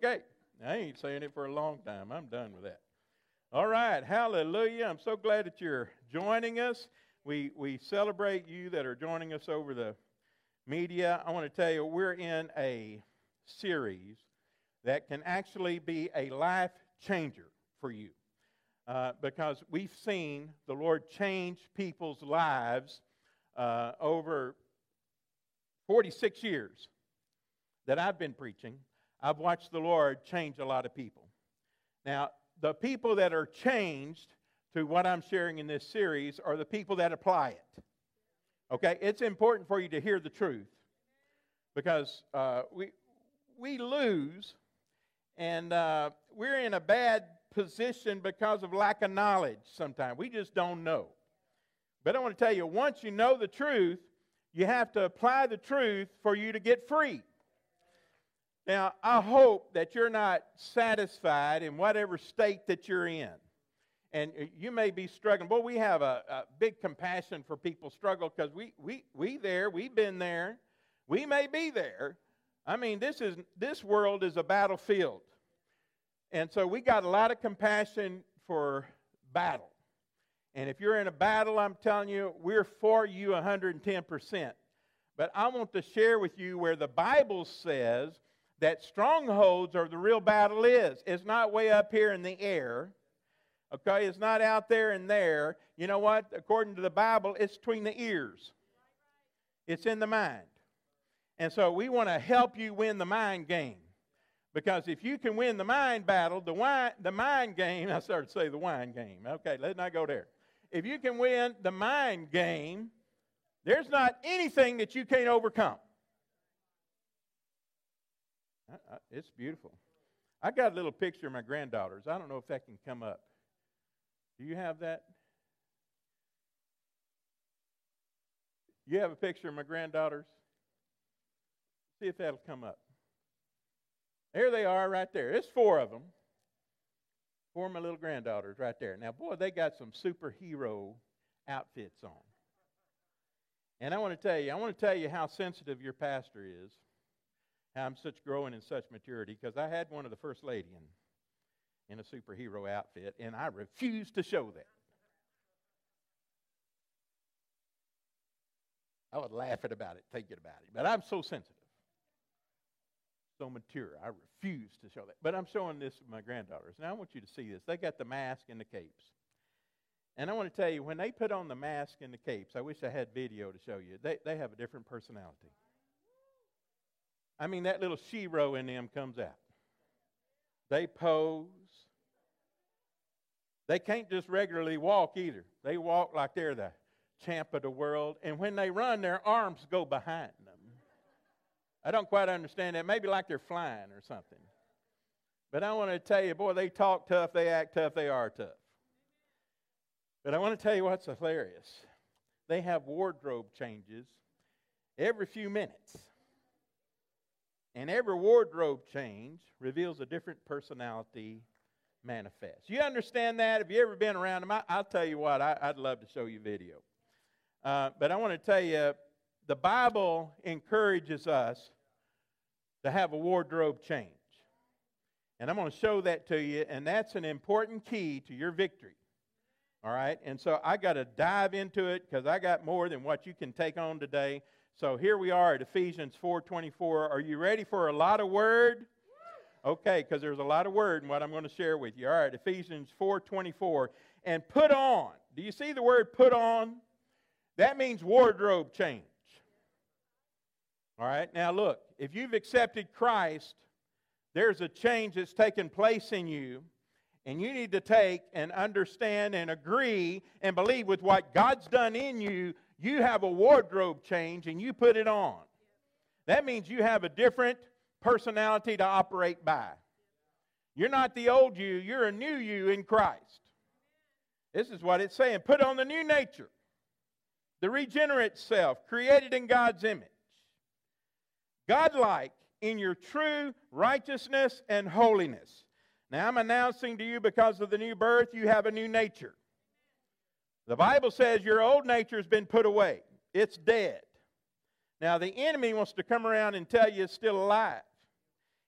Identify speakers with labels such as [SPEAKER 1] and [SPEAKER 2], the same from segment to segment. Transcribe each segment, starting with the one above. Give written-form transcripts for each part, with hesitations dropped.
[SPEAKER 1] Okay. I ain't saying it for a long time. I'm done with that. All right. Hallelujah. I'm so glad that you're joining us. We celebrate you that are joining us over the media. I want to tell you, we're in a series that can actually be a life changer for you. Because we've seen the Lord change people's lives over 46 years that I've been preaching. I've watched the Lord change a lot of people. Now, the people that are changed to what I'm sharing in this series are the people that apply it. Okay, it's important for you to hear the truth because we lose, and we're in a bad position because of lack of knowledge sometimes. We just don't know. But I want to tell you, once you know the truth, you have to apply the truth for you to get free. Now, I hope that you're not satisfied in whatever state that you're in. And you may be struggling. Boy, we have a big compassion for people's struggle because we've been there. We may be there. I mean, this world is a battlefield. And so we got a lot of compassion for battle. And if you're in a battle, I'm telling you, we're for you 110%. But I want to share with you where the Bible says that strongholds are the real battle is. It's not way up here in the air. Okay, it's not out there and there. You know what? According to the Bible, it's between the ears. It's in the mind. And so we want to help you win the mind game. Because if you can win the mind battle, the mind game, I started to say the wine game. Okay, let's not go there. If you can win the mind game, there's not anything that you can't overcome. It's beautiful. I got a little picture of my granddaughters. I don't know if that can come up. Do you have that? You have a picture of my granddaughters? See if that'll come up. There they are right there. It's 4 of them. 4 of my little granddaughters right there. Now, boy, they got some superhero outfits on. And I want to tell you how sensitive your pastor is, how I'm such growing in such maturity, because I had one of the first lady in a superhero outfit, and I refuse to show that. I was laughing about it, thinking about it, but I'm so sensitive. So mature. I refuse to show that. But I'm showing this to my granddaughters. Now I want you to see this. They got the mask and the capes. And I want to tell you, when they put on the mask and the capes, I wish I had video to show you. They have a different personality. I mean, that little shero in them comes out. They pose. They can't just regularly walk either. They walk like they're the champ of the world. And when they run, their arms go behind them. I don't quite understand that. Maybe like they're flying or something. But I want to tell you, boy, they talk tough, they act tough, they are tough. But I want to tell you what's hilarious. They have wardrobe changes every few minutes. And every wardrobe change reveals a different personality manifest. You understand that? Have you ever been around them? I'll tell you what, I'd love to show you video. But I want to tell you, the Bible encourages us to have a wardrobe change. And I'm going to show that to you, and that's an important key to your victory. All right? And so I got to dive into it because I got more than what you can take on today. So here we are at Ephesians 4:24. Are you ready for a lot of word? Okay, because there's a lot of word in what I'm going to share with you. All right, Ephesians 4:24. And put on. Do you see the word put on? That means wardrobe change. All right, now look, if you've accepted Christ, there's a change that's taken place in you, and you need to take and understand and agree and believe with what God's done in you. You have a wardrobe change, and you put it on. That means you have a different personality to operate by. You're not the old you, you're a new you in Christ. This is what it's saying. Put on the new nature, the regenerate self, created in God's image. Godlike in your true righteousness and holiness. Now I'm announcing to you, because of the new birth, you have a new nature. The Bible says your old nature has been put away. It's dead. Now the enemy wants to come around and tell you it's still alive.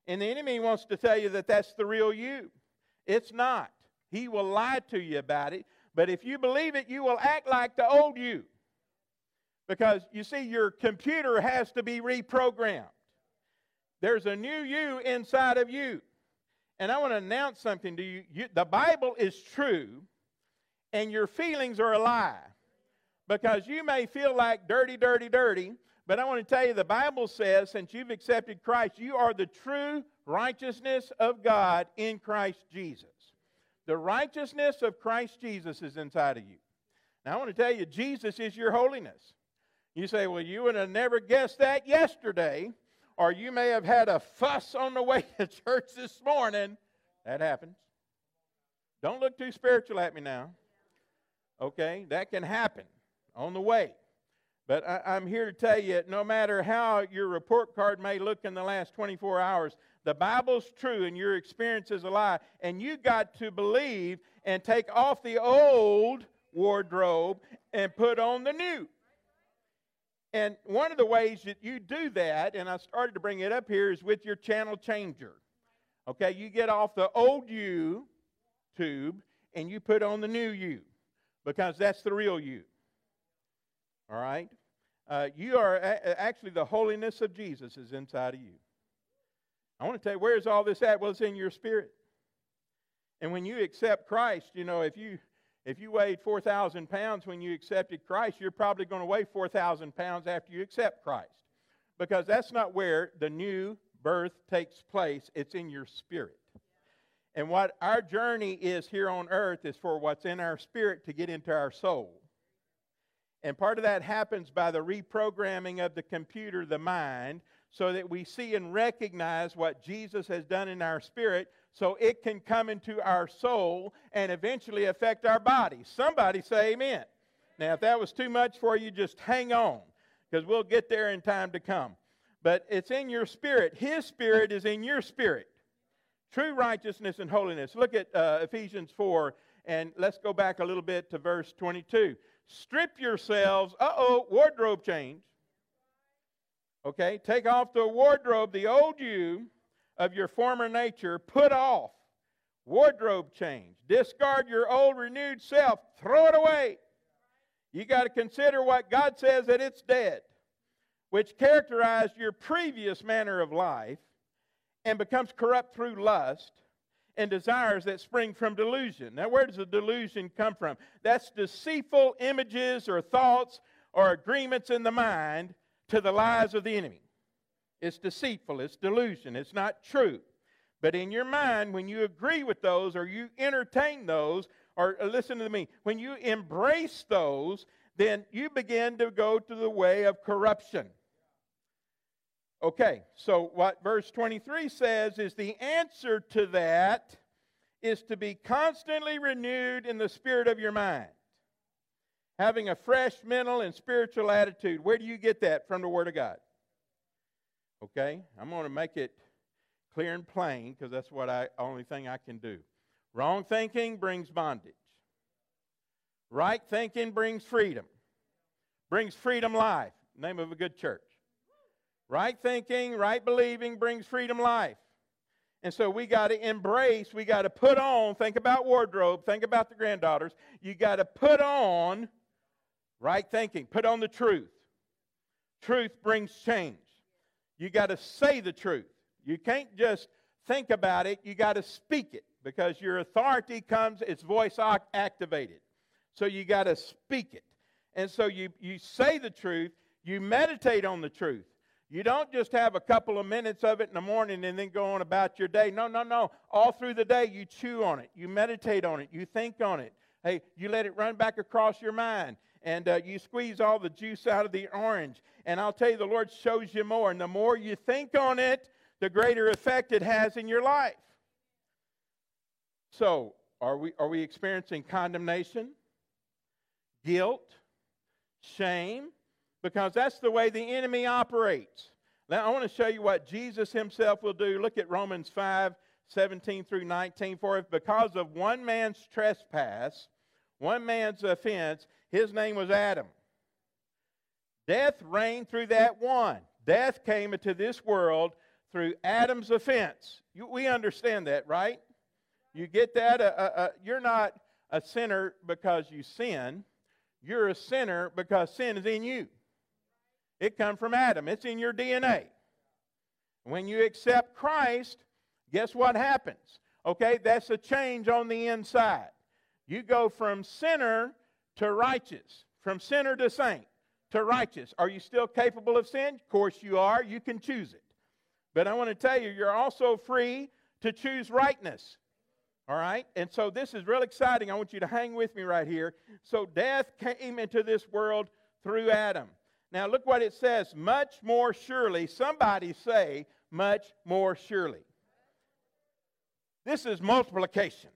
[SPEAKER 1] And the enemy wants to tell you that that's the real you. It's not. He will lie to you about it. But if you believe it, you will act like the old you. Because, you see, your computer has to be reprogrammed. There's a new you inside of you. And I want to announce something to you. The Bible is true, and your feelings are a lie. Because you may feel like dirty, dirty, dirty, but I want to tell you, the Bible says, since you've accepted Christ, you are the true righteousness of God in Christ Jesus. The righteousness of Christ Jesus is inside of you. Now, I want to tell you, Jesus is your holiness. You say, well, you would have never guessed that yesterday, or you may have had a fuss on the way to church this morning. That happens. Don't look too spiritual at me now. Okay, that can happen on the way. But I'm here to tell you, no matter how your report card may look in the last 24 hours, the Bible's true and your experience is a lie. And you got to believe and take off the old wardrobe and put on the new. And one of the ways that you do that, and I started to bring it up here, is with your channel changer. Okay, you get off the old you tube and you put on the new you, because that's the real you. All right? You are actually, the holiness of Jesus is inside of you. I want to tell you, where's all this at? Well, it's in your spirit. And when you accept Christ, you know, if you weighed 4,000 pounds when you accepted Christ, you're probably going to weigh 4,000 pounds after you accept Christ. Because that's not where the new birth takes place. It's in your spirit. And what our journey is here on earth is for what's in our spirit to get into our soul. And part of that happens by the reprogramming of the computer, the mind, so that we see and recognize what Jesus has done in our spirit, so it can come into our soul and eventually affect our body. Somebody say amen. Now, if that was too much for you, just hang on, because we'll get there in time to come. But it's in your spirit. His spirit is in your spirit. True righteousness and holiness. Look at Ephesians 4, and let's go back a little bit to verse 22. Strip yourselves, wardrobe change. Okay, take off the wardrobe, the old you of your former nature, put off. Wardrobe change. Discard your old renewed self, throw it away. You got to consider what God says, that it's dead, which characterized your previous manner of life and becomes corrupt through lust and desires that spring from delusion. Now, where does the delusion come from? That's deceitful images or thoughts or agreements in the mind to the lies of the enemy. It's deceitful, it's delusion, it's not true. But in your mind, when you agree with those or you entertain those, or listen to me, when you embrace those, then you begin to go to the way of corruption. Okay, so what verse 23 says is the answer to that is to be constantly renewed in the spirit of your mind. Having a fresh mental and spiritual attitude. Where do you get that? From the Word of God. Okay, I'm going to make it clear and plain, because that's what only thing I can do. Wrong thinking brings bondage. Right thinking brings freedom. Brings freedom life. Name of a good church. Right thinking, right believing brings freedom life. And so we got to embrace, we got to put on, think about wardrobe, think about the granddaughters. You got to put on right thinking, put on the truth. Truth brings change. You got to say the truth. You can't just think about it, you got to speak it, because your authority comes, it's voice activated. So you got to speak it. And so you say the truth, you meditate on the truth. You don't just have a couple of minutes of it in the morning and then go on about your day. No. All through the day, you chew on it. You meditate on it. You think on it. Hey, you let it run back across your mind. And you squeeze all the juice out of the orange. And I'll tell you, the Lord shows you more. And the more you think on it, the greater effect it has in your life. So, are we experiencing condemnation, guilt, shame? Because that's the way the enemy operates. Now, I want to show you what Jesus himself will do. Look at Romans 5:17 through 19. For if because of one man's trespass, one man's offense, his name was Adam, death reigned through that one. Death came into this world through Adam's offense. We understand that, right? You get that? You're not a sinner because you sin. You're a sinner because sin is in you. It comes from Adam. It's in your DNA. When you accept Christ, guess what happens? Okay, that's a change on the inside. You go from sinner to righteous, from sinner to saint to righteous. Are you still capable of sin? Of course you are. You can choose it. But I want to tell you, you're also free to choose rightness. All right? And so this is real exciting. I want you to hang with me right here. So death came into this world through Adam. Now look what it says. Much more surely. Somebody say, much more surely. This is multiplication.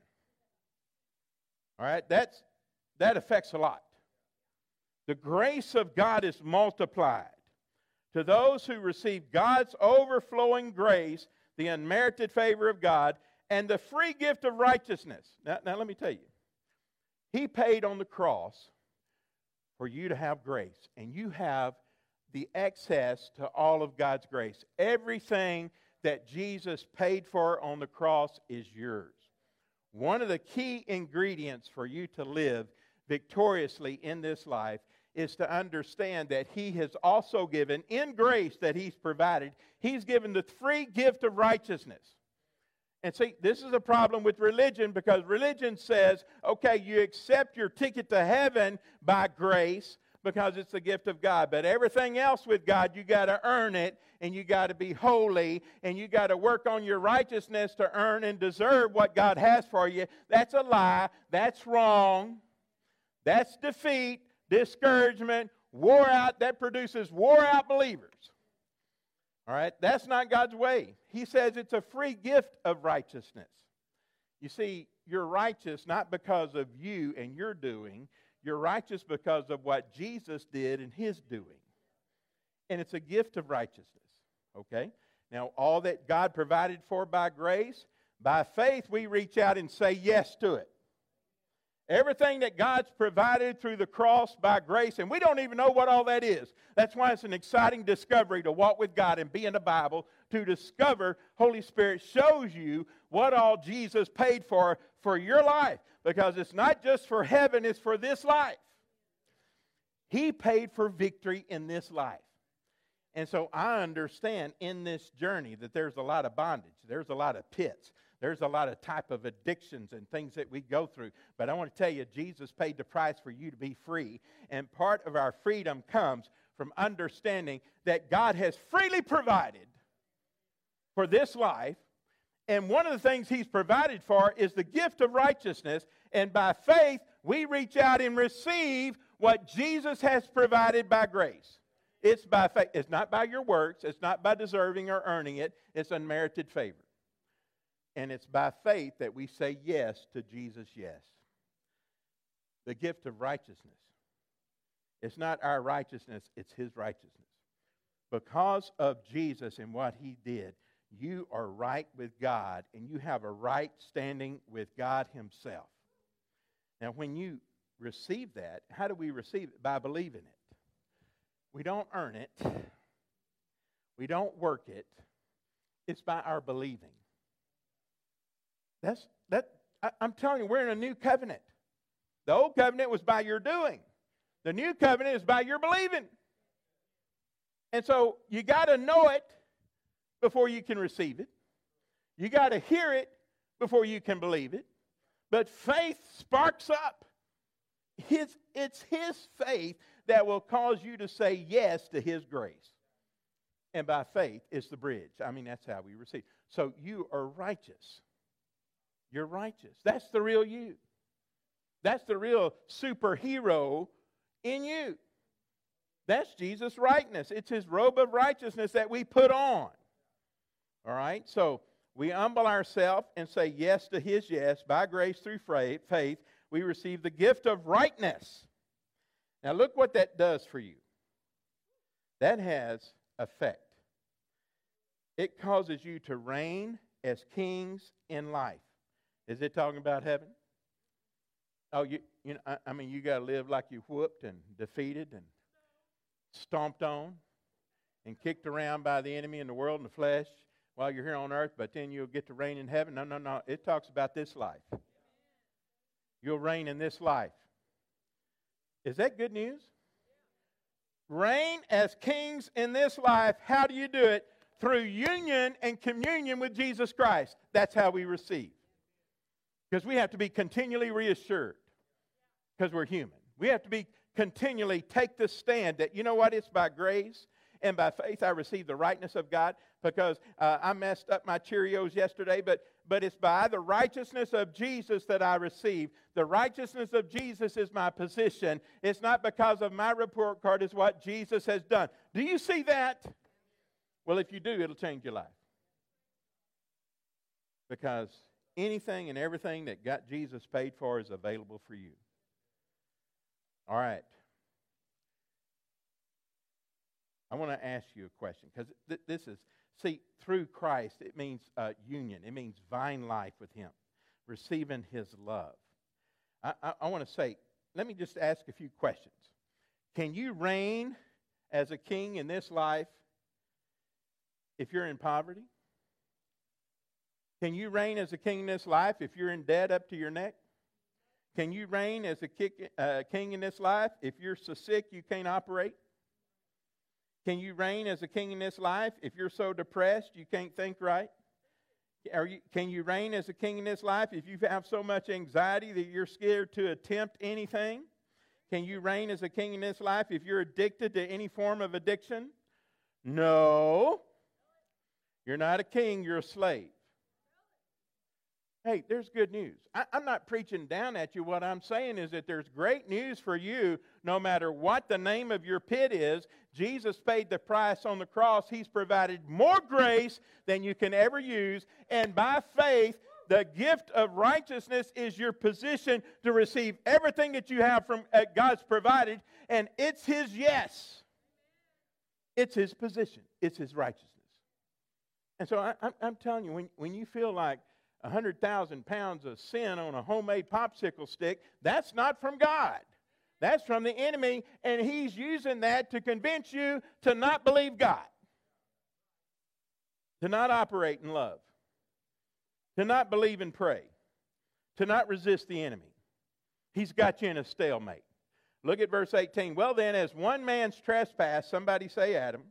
[SPEAKER 1] All right? That affects a lot. The grace of God is multiplied to those who receive God's overflowing grace, the unmerited favor of God, and the free gift of righteousness. Now let me tell you. He paid on the cross for you to have grace, and you have the access to all of God's grace. Everything that Jesus paid for on the cross is yours. One of the key ingredients for you to live victoriously in this life is to understand that He has also given, in grace that He's provided, He's given the free gift of righteousness. And see, this is a problem with religion, because religion says, okay, you accept your ticket to heaven by grace because it's the gift of God. But everything else with God, you got to earn it, and you got to be holy, and you got to work on your righteousness to earn and deserve what God has for you. That's a lie. That's wrong. That's defeat, discouragement, wore out. That produces wore out believers. All right? That's not God's way. He says it's a free gift of righteousness. You see, you're righteous not because of you and your doing. You're righteous because of what Jesus did and His doing. And it's a gift of righteousness. Okay? Now, all that God provided for by grace, by faith, we reach out and say yes to it. Everything that God's provided through the cross by grace, and we don't even know what all that is. That's why it's an exciting discovery to walk with God and be in the Bible, to discover. Holy Spirit shows you what all Jesus paid for your life. Because it's not just for heaven, it's for this life. He paid for victory in this life. And so I understand in this journey that there's a lot of bondage. There's a lot of pits. There's a lot of type of addictions and things that we go through. But I want to tell you, Jesus paid the price for you to be free. And part of our freedom comes from understanding that God has freely provided for this life. And one of the things He's provided for is the gift of righteousness. And by faith, we reach out and receive what Jesus has provided by grace. It's by faith. It's not by your works. It's not by deserving or earning it. It's unmerited favor. And it's by faith that we say yes to Jesus' yes. The gift of righteousness. It's not our righteousness, it's His righteousness. Because of Jesus and what He did, you are right with God, and you have a right standing with God Himself. Now, when you receive that, how do we receive it? By believing it. We don't earn it. We don't work it. It's by our believing. I'm telling you, we're in a new covenant. The old covenant was by your doing. The new covenant is by your believing. And so you got to know it before you can receive it. You got to hear it before you can believe it. But faith sparks up. It's His faith that will cause you to say yes to His grace. And by faith, it's the bridge. I mean, that's how we receive. So you are righteous. You're righteous. That's the real you. That's the real superhero in you. That's Jesus' rightness. It's His robe of righteousness that we put on. All right? So we humble ourselves and say yes to His yes. By grace through faith, we receive the gift of rightness. Now look what that does for you. That has effect. It causes you to reign as kings in life. Is it talking about heaven? Oh, you got to live like you whooped and defeated and stomped on and kicked around by the enemy and the world and the flesh. while you're here on earth, but then you'll get to reign in heaven. No, no, no. It talks about this life. You'll reign in this life. Is that good news? Reign as kings in this life. How do you do it? Through union and communion with Jesus Christ. That's how we receive. Because we have to be continually reassured. Because we're human. We have to be continually take the stand that, you know what, it's by grace and by faith I receive the rightness of God. Because I messed up my Cheerios yesterday, but it's by the righteousness of Jesus that I receive. The righteousness of Jesus is my position. It's not because of my report card, it's what Jesus has done. Do you see that? Well, if you do, it'll change your life. Because anything and everything that got Jesus paid for is available for you. All right. I want to ask you a question, because this is, see, through Christ, it means union. It means vine life with Him, receiving His love. I want to say, let me just ask a few questions. Can you reign as a king in this life if you're in poverty? Can you reign as a king in this life if you're in debt up to your neck? Can you reign as a king in this life if you're so sick you can't operate? Can you reign as a king in this life if you're so depressed you can't think right? Can you reign as a king in this life if you have so much anxiety that you're scared to attempt anything? Can you reign as a king in this life if you're addicted to any form of addiction? No. You're not a king, you're a slave. Hey, there's good news. I'm not preaching down at you. What I'm saying is that there's great news for you no matter what the name of your pit is. Jesus paid the price on the cross. He's provided more grace than you can ever use. And by faith, the gift of righteousness is your position to receive everything that you have from God's provided. And it's His yes. It's His position. It's His righteousness. And so I'm telling you, when you feel like 100,000 pounds of sin on a homemade popsicle stick, that's not from God. That's from the enemy, and he's using that to convince you to not believe God, to not operate in love, to not believe and pray, to not resist the enemy. He's got you in a stalemate. Look at verse 18. Well then, as one man's trespass, somebody say Adam,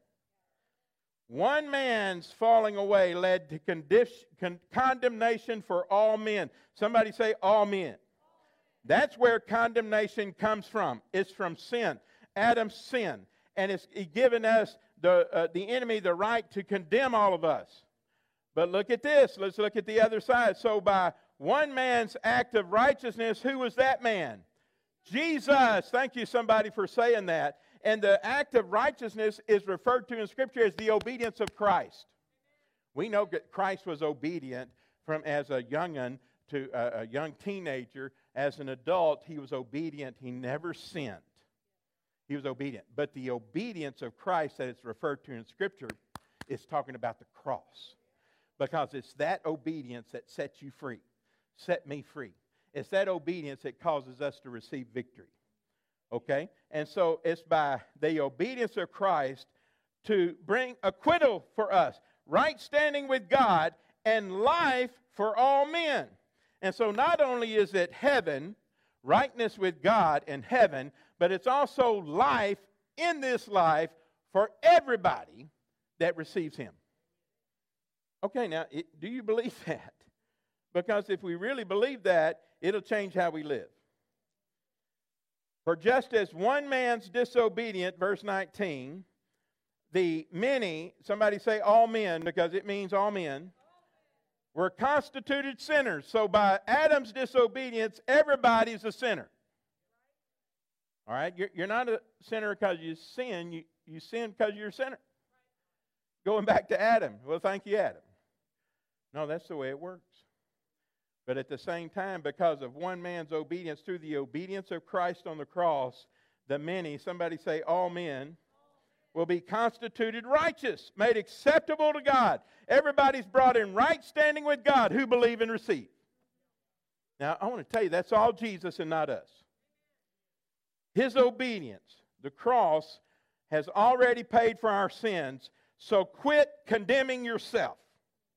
[SPEAKER 1] one man's falling away led to condemnation for all men. Somebody say all men. That's where condemnation comes from. It's from sin. Adam's sin. And it's given us, the enemy, the right to condemn all of us. But look at this. Let's look at the other side. So by one man's act of righteousness, who was that man? Jesus. Thank you, somebody, for saying that. And the act of righteousness is referred to in Scripture as the obedience of Christ. We know that Christ was obedient from as a young'un to a young teenager. As an adult, He was obedient. He never sinned. He was obedient. But the obedience of Christ that it's referred to in Scripture is talking about the cross. Because it's that obedience that sets you free. Set me free. It's that obedience that causes us to receive victory. Okay? And so it's by the obedience of Christ to bring acquittal for us, right standing with God, and life for all men. And so not only is it heaven, rightness with God and heaven, but it's also life in this life for everybody that receives Him. Okay, now, do you believe that? Because if we really believe that, it'll change how we live. For just as one man's disobedient, verse 19, the many, somebody say all men, because it means all men, were constituted sinners. So by Adam's disobedience, everybody's a sinner. All right? You're not a sinner because you sin. You sin because you're a sinner. Going back to Adam. Well, thank you, Adam. No, that's the way it works. But at the same time, because of one man's obedience, through the obedience of Christ on the cross, the many, somebody say all men, will be constituted righteous, made acceptable to God. Everybody's brought in right standing with God who believe and receive. Now, I want to tell you, that's all Jesus and not us. His obedience, the cross, has already paid for our sins, so quit condemning yourself.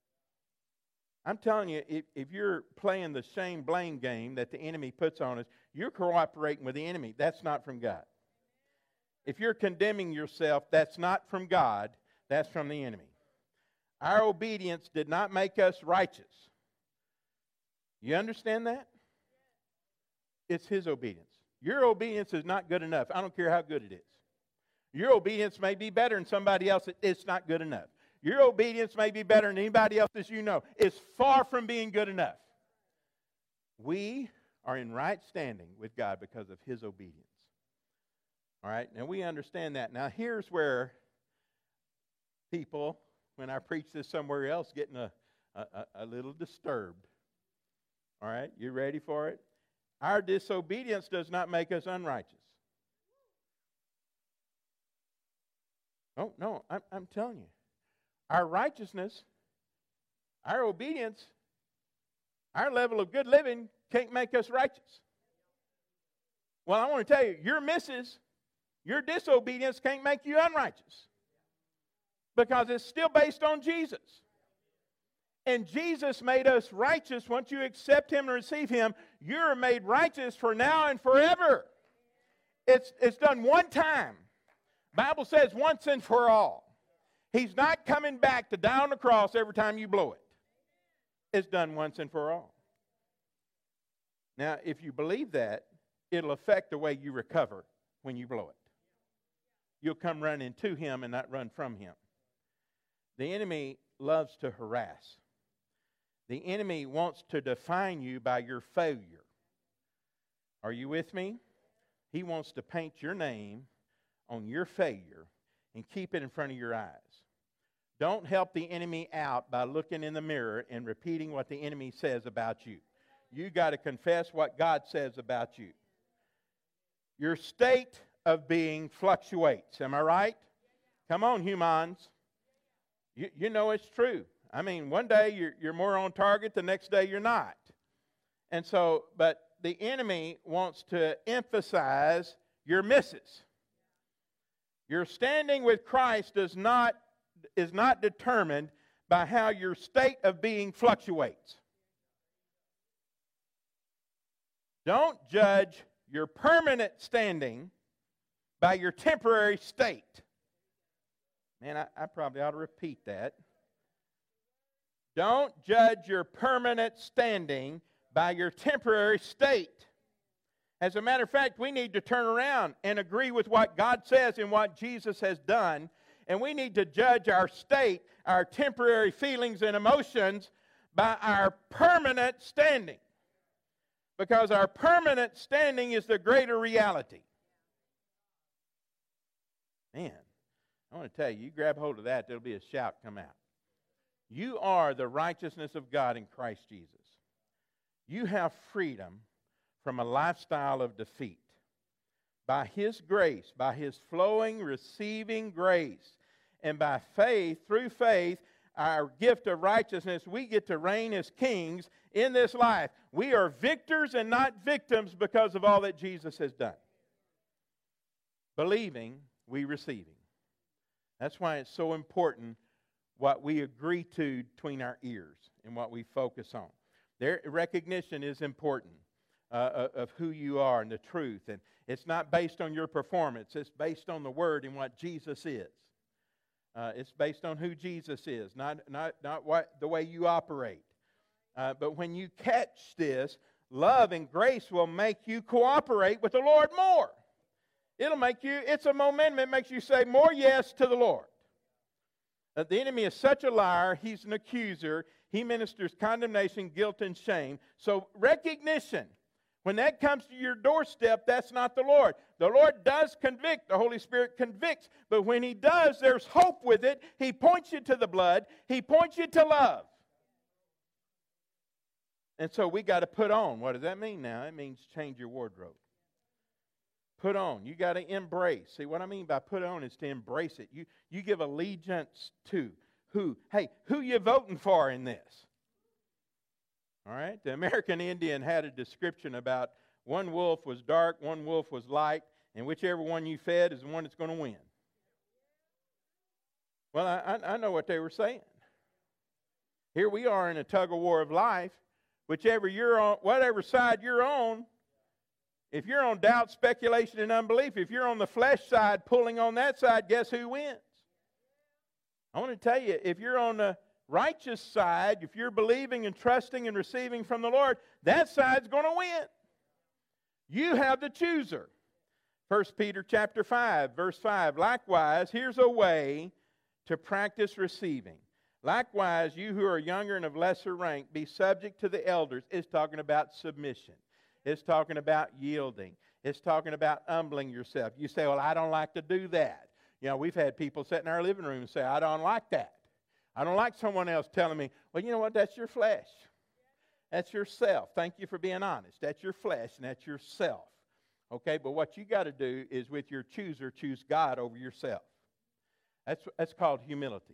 [SPEAKER 1] I'm telling you, if you're playing the shame-blame game that the enemy puts on us, you're cooperating with the enemy. That's not from God. If you're condemning yourself, that's not from God. That's from the enemy. Our obedience did not make us righteous. You understand that? It's His obedience. Your obedience is not good enough. I don't care how good it is. Your obedience may be better than somebody else. It's not good enough. Your obedience may be better than anybody else's you know. It's far from being good enough. We are in right standing with God because of His obedience. All right? Now we understand that. Now here's where people, when I preach this somewhere else, getting a little disturbed. All right? You ready for it? Our disobedience does not make us unrighteous. Oh, no, I'm telling you. Our righteousness, our obedience, our level of good living can't make us righteous. Well, I want to tell you, your disobedience can't make you unrighteous. Because it's still based on Jesus. And Jesus made us righteous. Once you accept Him and receive Him, you're made righteous for now and forever. It's done one time. Bible says once and for all. He's not coming back to die on the cross every time you blow it. It's done once and for all. Now, if you believe that, it'll affect the way you recover when you blow it. You'll come running to Him and not run from Him. The enemy loves to harass. The enemy wants to define you by your failure. Are you with me? He wants to paint your name on your failure and keep it in front of your eyes. Don't help the enemy out by looking in the mirror and repeating what the enemy says about you. You got to confess what God says about you. Your state of being fluctuates. Am I right? Come on, humans. You know it's true. I mean, one day you're more on target, the next day you're not. And so, but the enemy wants to emphasize your misses. Your standing with Christ is not determined by how your state of being fluctuates. Don't judge your permanent standing by your temporary state. Man, I probably ought to repeat that. Don't judge your permanent standing by your temporary state. As a matter of fact, we need to turn around and agree with what God says and what Jesus has done. And we need to judge our state, our temporary feelings and emotions by our permanent standing. Because our permanent standing is the greater reality. Man, I want to tell you, you grab hold of that, there'll be a shout come out. You are the righteousness of God in Christ Jesus. You have freedom from a lifestyle of defeat. By His grace, by His flowing, receiving grace, and by faith, through faith, our gift of righteousness, we get to reign as kings in this life. We are victors and not victims because of all that Jesus has done. Believing, we receiving. That's why it's so important what we agree to between our ears and what we focus on. Their recognition is important of who you are and the truth. And it's not based on your performance. It's based on the Word and what Jesus is. It's based on who Jesus is, not what the way you operate. But when you catch this, love and grace will make you cooperate with the Lord more. It'll make you, it's a momentum. It makes you say more yes to the Lord. The enemy is such a liar. He's an accuser. He ministers condemnation, guilt, and shame. So recognition, when that comes to your doorstep, that's not the Lord. The Lord does convict. The Holy Spirit convicts. But when He does, there's hope with it. He points you to the blood. He points you to love. And so we got to put on. What does that mean now? It means change your wardrobe. Put on. You got to embrace. See, what I mean by put on is to embrace it. You give allegiance to who? Hey, who you voting for in this? All right? The American Indian had a description about one wolf was dark, one wolf was light, and whichever one you fed is the one that's going to win. Well, I know what they were saying. Here we are in a tug of war of life. Whichever you're on, whatever side you're on, if you're on doubt, speculation, and unbelief, if you're on the flesh side pulling on that side, guess who wins? I want to tell you, if you're on the righteous side, if you're believing and trusting and receiving from the Lord, that side's going to win. You have the chooser. 1 Peter chapter 5, verse 5. Likewise, here's a way to practice receiving. Likewise, you who are younger and of lesser rank, be subject to the elders. It's talking about submission. It's talking about yielding. It's talking about humbling yourself. You say, well, I don't like to do that. You know, we've had people sit in our living room and say, I don't like that. I don't like someone else telling me, well, you know what, that's your flesh. That's yourself. Thank you for being honest. That's your flesh and that's yourself. Okay, but what you got to do is with your chooser, choose God over yourself. That's called humility.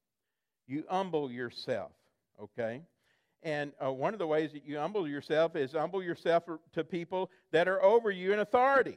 [SPEAKER 1] You humble yourself, okay? And one of the ways that you humble yourself is humble yourself to people that are over you in authority,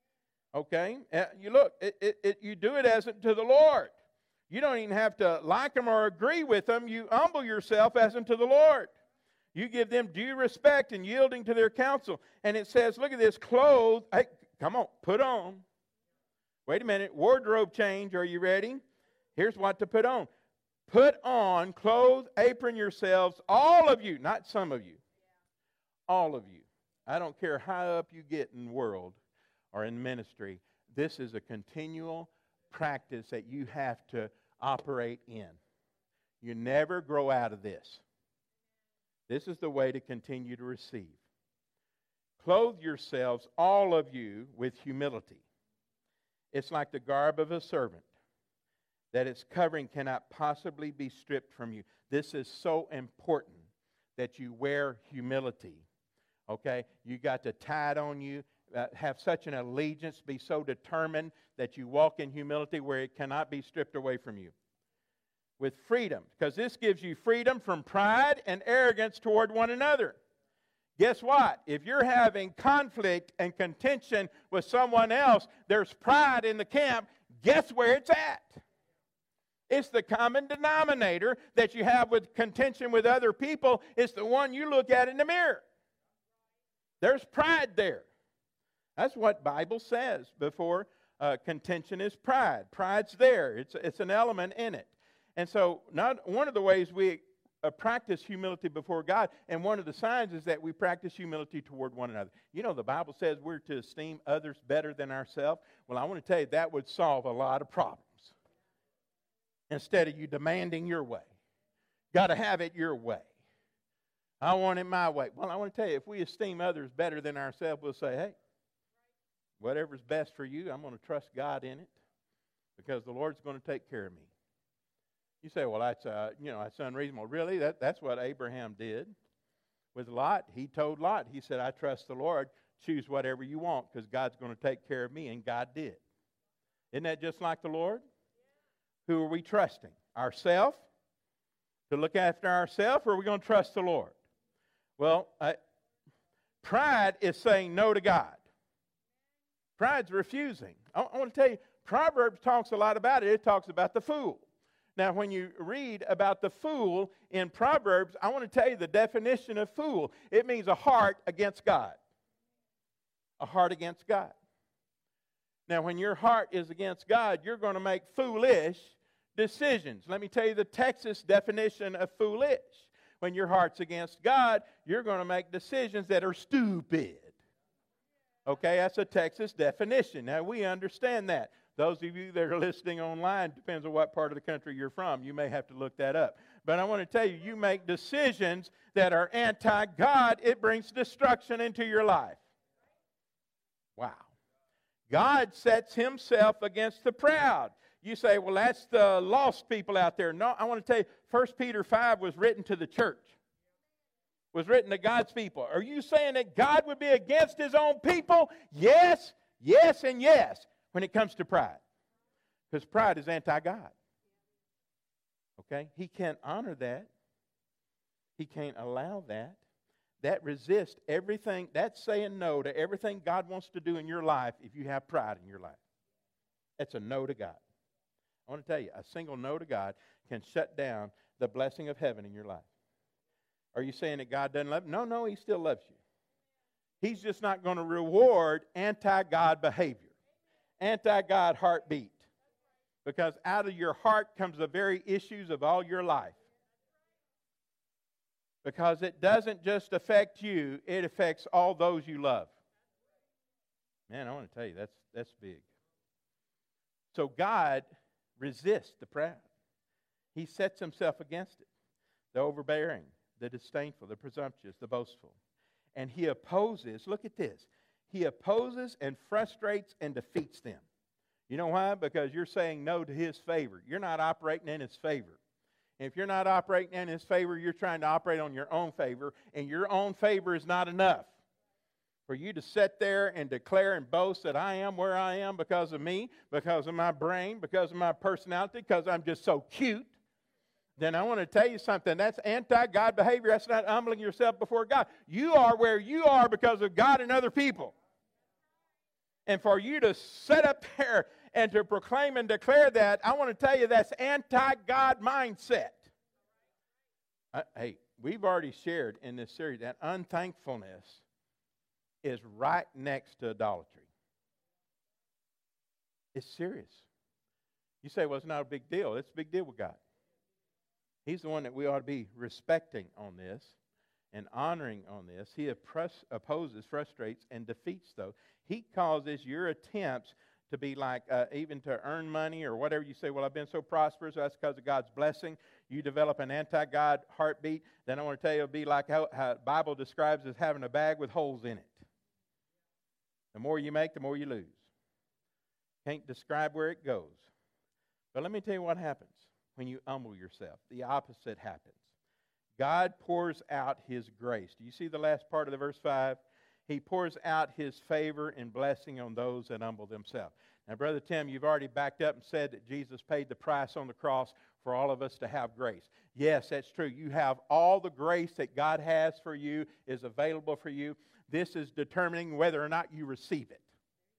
[SPEAKER 1] okay? You look, you do it as unto the Lord. You don't even have to like them or agree with them. You humble yourself as unto the Lord. You give them due respect and yielding to their counsel. And it says, look at this, clothe. Hey, come on, put on. Wait a minute, wardrobe change. Are you ready? Here's what to put on. Put on, clothe, apron yourselves, all of you, not some of you, all of you. I don't care how up you get in the world or in ministry. This is a continual practice that you have to operate in. You never grow out of this. This is the way to continue to receive. Clothe yourselves, all of you, with humility. It's like the garb of a servant, that its covering cannot possibly be stripped from you. This is so important that you wear humility. Okay? You got to tie it on you, have such an allegiance, be so determined that you walk in humility where it cannot be stripped away from you. With freedom, because this gives you freedom from pride and arrogance toward one another. Guess what? If you're having conflict and contention with someone else, there's pride in the camp, guess where it's at? It's the common denominator that you have with contention with other people. It's the one you look at in the mirror. There's pride there. That's what Bible says before contention is pride. Pride's there. It's an element in it. And so one of the ways we practice humility before God, and one of the signs is that we practice humility toward one another. You know, the Bible says we're to esteem others better than ourselves. Well, I want to tell you, that would solve a lot of problems. Instead of you demanding your way. Got to have it your way. I want it my way. Well, I want to tell you, if we esteem others better than ourselves, we'll say, hey, whatever's best for you, I'm going to trust God in it because the Lord's going to take care of me. You say, well, that's unreasonable. Really? That's what Abraham did with Lot. He told Lot, he said, I trust the Lord. Choose whatever you want because God's going to take care of me, and God did. Isn't that just like the Lord? Who are we trusting? Ourselves? To look after ourselves, or are we going to trust the Lord? Well, pride is saying no to God. Pride's refusing. I want to tell you, Proverbs talks a lot about it. It talks about the fool. Now, when you read about the fool in Proverbs, I want to tell you the definition of fool. It means a heart against God. A heart against God. Now, when your heart is against God, you're going to make foolish decisions. Let me tell you the Texas definition of foolish. When your heart's against God, you're going to make decisions that are stupid. Okay, that's a Texas definition. Now, we understand that. Those of you that are listening online, depends on what part of the country you're from. You may have to look that up. But I want to tell you, you make decisions that are anti-God, it brings destruction into your life. Wow. God sets himself against the proud. You say, well, that's the lost people out there. No, I want to tell you, 1 Peter 5 was written to the church. Was written to God's people. Are you saying that God would be against his own people? Yes, yes, and yes. When it comes to pride. Because pride is anti-God. Okay? He can't honor that. He can't allow that. That resists everything. That's saying no to everything God wants to do in your life if you have pride in your life. That's a no to God. I want to tell you, a single no to God can shut down the blessing of heaven in your life. Are you saying that God doesn't love you? No, He still loves you. He's just not going to reward anti-God behavior, anti-God heartbeat. Because out of your heart comes the very issues of all your life. Because it doesn't just affect you, it affects all those you love. Man, I want to tell you, that's big. So God resists the proud. He sets Himself against it. The overbearing, the disdainful, the presumptuous, the boastful. And He opposes, look at this, He opposes and frustrates and defeats them. You know why? Because you're saying no to His favor. You're not operating in His favor. If you're not operating in His favor, you're trying to operate on your own favor, and your own favor is not enough. For you to sit there and declare and boast that I am where I am because of me, because of my brain, because of my personality, because I'm just so cute, then I want to tell you something. That's anti-God behavior. That's not humbling yourself before God. You are where you are because of God and other people. And for you to sit up there and to proclaim and declare that, I want to tell you that's anti-God mindset. Hey, we've already shared in this series that unthankfulness is right next to idolatry. It's serious. You say, well, it's not a big deal. It's a big deal with God. He's the one that we ought to be respecting on this and honoring on this. He opposes, frustrates, and defeats, though. He causes your attempts to be like, even to earn money or whatever. You say, well, I've been so prosperous, that's because of God's blessing. You develop an anti-God heartbeat. Then I want to tell you, it'll be like how the Bible describes as having a bag with holes in it. The more you make, the more you lose. Can't describe where it goes. But let me tell you what happens when you humble yourself. The opposite happens. God pours out His grace. Do you see the last part of the verse 5? He pours out His favor and blessing on those that humble themselves. Now, Brother Tim, you've already backed up and said that Jesus paid the price on the cross for all of us to have grace. Yes, that's true. You have all the grace that God has for you is available for you. This is determining whether or not you receive it.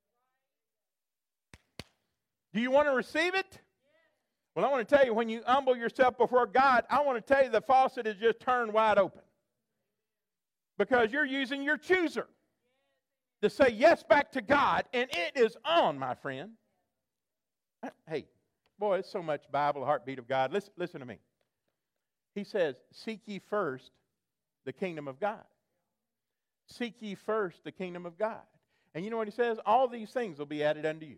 [SPEAKER 1] Do you want to receive it? Well, I want to tell you, when you humble yourself before God, I want to tell you the faucet is just turned wide open. Because you're using your chooser to say yes back to God, and it is on, my friend. Hey, boy, it's so much Bible, heartbeat of God. Listen to me. He says, seek ye first the kingdom of God. Seek ye first the kingdom of God. And you know what He says? All these things will be added unto you.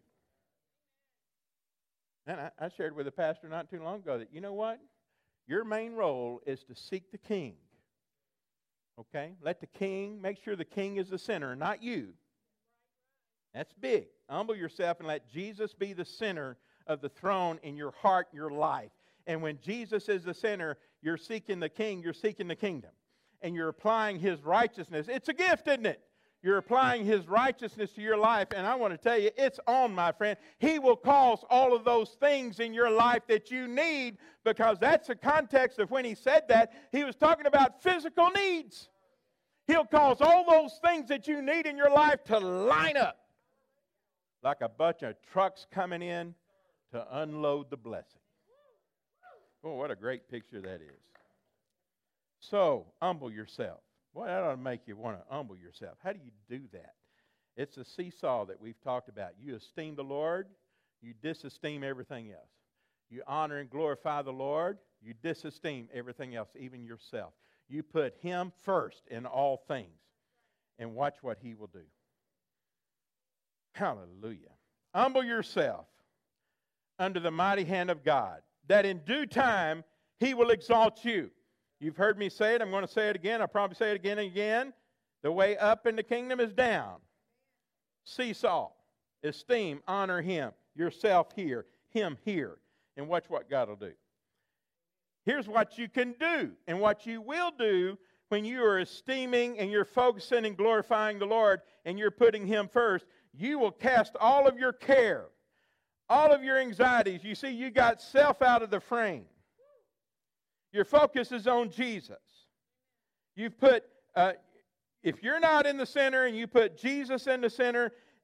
[SPEAKER 1] And I shared with a pastor not too long ago that, you know what? Your main role is to seek the king. Okay? Let the king, make sure the king is the center, not you. That's big. Humble yourself and let Jesus be the center of the throne in your heart, your life. And when Jesus is the center, you're seeking the king, you're seeking the kingdom. And you're applying His righteousness. It's a gift, isn't it? You're applying His righteousness to your life. And I want to tell you, it's on, my friend. He will cause all of those things in your life that you need, because that's the context of when He said that. He was talking about physical needs. He'll cause all those things that you need in your life to line up like a bunch of trucks coming in to unload the blessing. Oh, what a great picture that is. So, humble yourself. Boy, that ought to make you want to humble yourself. How do you do that? It's a seesaw that we've talked about. You esteem the Lord, you disesteem everything else. You honor and glorify the Lord, you disesteem everything else, even yourself. You put Him first in all things, and watch what He will do. Hallelujah. Humble yourself under the mighty hand of God, that in due time He will exalt you. You've heard me say it. I'm going to say it again. I'll probably say it again and again. The way up in the kingdom is down. Seesaw. Esteem, honor Him. Yourself here, Him here. And watch what God will do. Here's what you can do and what you will do when you are esteeming and you're focusing and glorifying the Lord and you're putting Him first. You will cast all of your care, all of your anxieties. You see, you got self out of the frame. Your focus is on Jesus. You've put, if you're not in the center and you put Jesus in the center,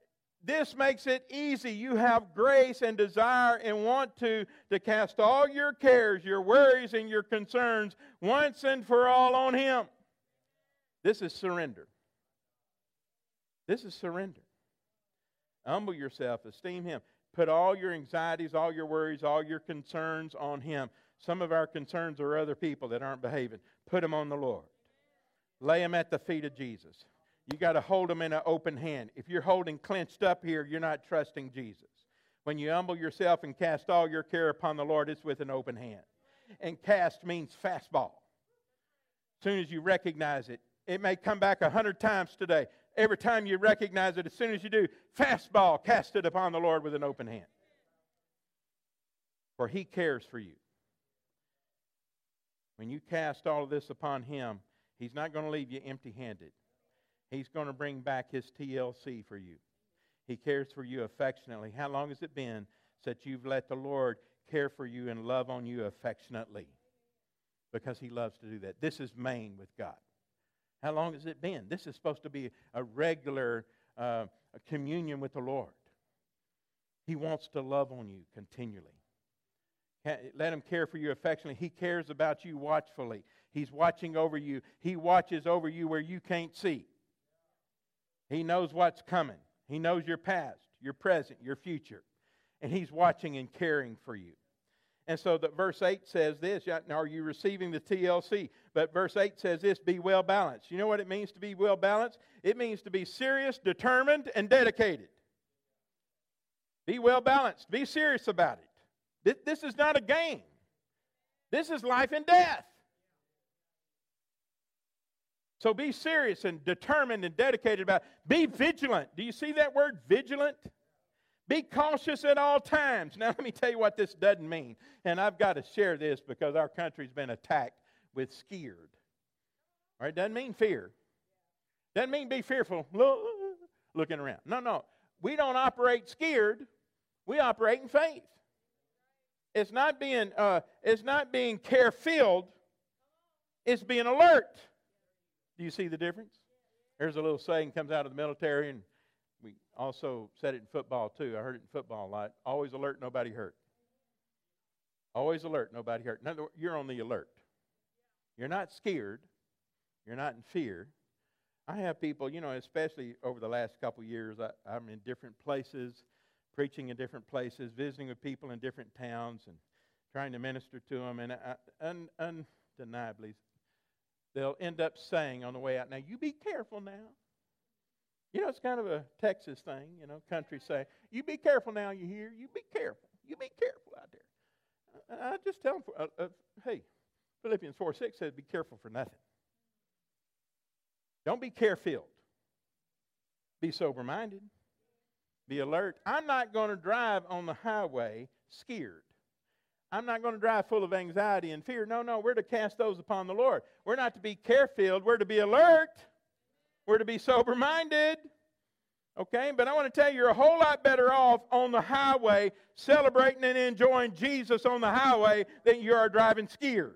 [SPEAKER 1] This makes it easy. You have grace and desire and want to cast all your cares, your worries, and your concerns once and for all on Him. This is surrender. This is surrender. Humble yourself. Esteem Him. Put all your anxieties, all your worries, all your concerns on Him. Some of our concerns are other people that aren't behaving. Put them on the Lord. Lay them at the feet of Jesus. You got to hold them in an open hand. If you're holding clenched up here, you're not trusting Jesus. When you humble yourself and cast all your care upon the Lord, it's with an open hand. And cast means fastball. As soon as you recognize it, it may come back 100 times today. Every time you recognize it, as soon as you do, fastball, cast it upon the Lord with an open hand. For He cares for you. When you cast all of this upon Him, He's not going to leave you empty-handed. He's going to bring back His TLC for you. He cares for you affectionately. How long has it been since you've let the Lord care for you and love on you affectionately? Because He loves to do that. This is Maine with God. How long has it been? This is supposed to be a regular communion with the Lord. He wants to love on you continually. Let Him care for you affectionately. He cares about you watchfully. He's watching over you. He watches over you where you can't see. He knows what's coming. He knows your past, your present, your future. And He's watching and caring for you. And so verse 8 says this. Now, are you receiving the TLC? But verse 8 says this, be well balanced. You know what it means to be well balanced? It means to be serious, determined, and dedicated. Be well balanced. Be serious about it. This is not a game. This is life and death. So be serious and determined and dedicated about it. Be vigilant. Do you see that word, vigilant? Be cautious at all times. Now, let me tell you what this doesn't mean. And I've got to share this because our country's been attacked with scared. All right, doesn't mean fear. Doesn't mean be fearful, looking around. No. We don't operate scared. We operate in faith. It's not being care-filled. It's being alert. Do you see the difference? There's a little saying comes out of the military, and we also said it in football too. I heard it in football a lot. Always alert, nobody hurt. Always alert, nobody hurt. In other words, you're on the alert. You're not scared. You're not in fear. I have people, especially over the last couple of years, I'm in different places, preaching in different places, visiting with people in different towns, and trying to minister to them. And undeniably, they'll end up saying on the way out, now you be careful now. It's kind of a Texas thing, country say, you be careful now, you hear? You be careful. You be careful out there. I just tell them, hey, Philippians 4:6 says be careful for nothing. Don't be care-filled. Be sober-minded. Be alert. I'm not going to drive on the highway scared. I'm not going to drive full of anxiety and fear. No, we're to cast those upon the Lord. We're not to be care-filled. We're to be alert. We're to be sober-minded. Okay? But I want to tell you, you're a whole lot better off on the highway celebrating and enjoying Jesus on the highway than you are driving scared.